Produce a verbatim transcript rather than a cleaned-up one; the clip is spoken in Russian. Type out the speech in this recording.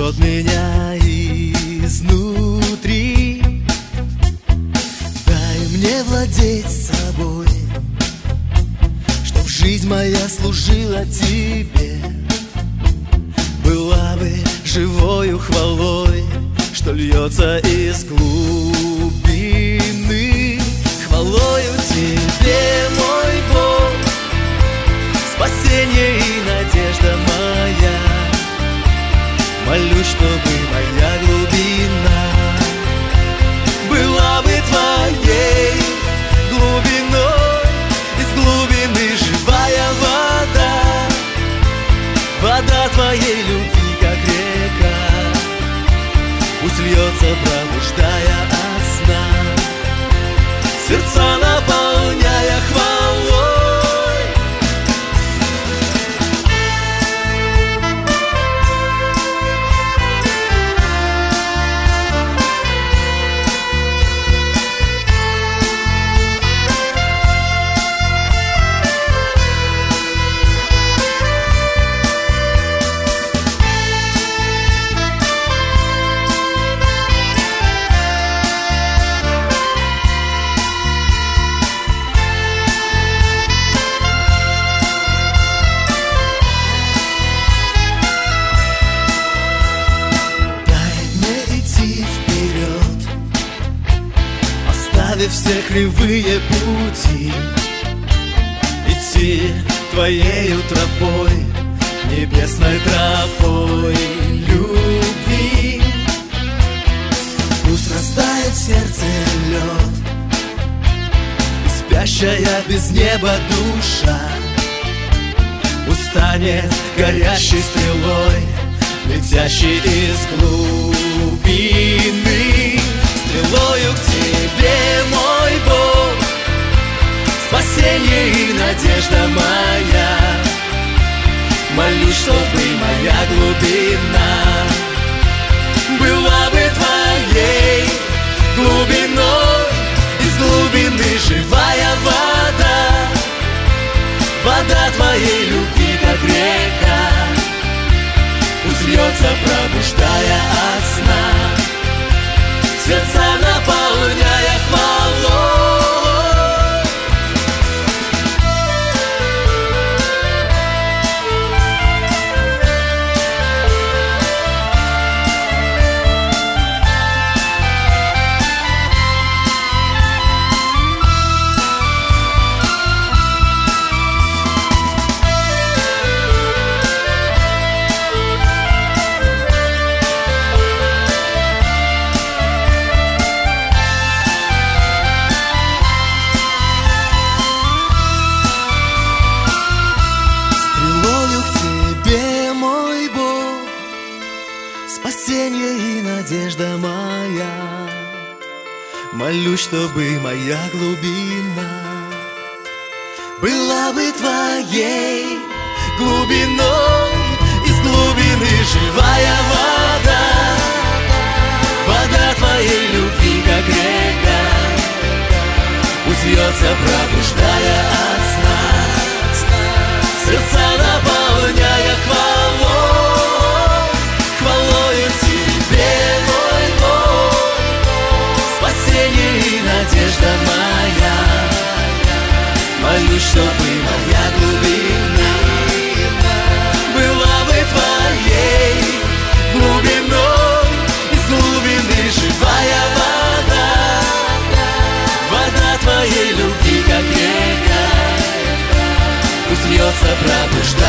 жжет меня изнутри. Дай мне владеть собой, чтоб жизнь моя служила тебе, была бы живою хвалой, что льется из глубины. Хвалою тебе, мой Бог, спасение и надежда моя. Молюсь, чтобы моя глубина была бы твоей глубиной. Из глубины живая вода, вода твоей любви, как река, пусть льется, пробуждая от сна, сердца наполняя хвалой. Все кривые пути, идти твоею тропой, небесной тропой любви. Пусть растает в сердце лед, и спящая без неба душа устанет горящей стрелой, летящей из глубины. Стрелою к тебе, мой Бог, спасение и надежда моя. Молюсь, чтобы моя глубина была бы твоей глубиной. Из глубины живая вода, вода твоей любви, как река, пусть льется, пробуждая от сна, сердца наполняя хвалой. Надежда моя, молюсь, чтобы моя глубина была бы твоей глубиной. Из глубины живая вода, вода твоей любви, как река, пусть льется, пробуждая от сна, сердца наполняя хвалой. Хвалою тебе, мой Бог, спасение и надежда моя. Молюсь, чтобы моя глубина была бы твоей глубиной. Из глубины живая вода, вода твоей любви, как река, пусть льется, пробуждая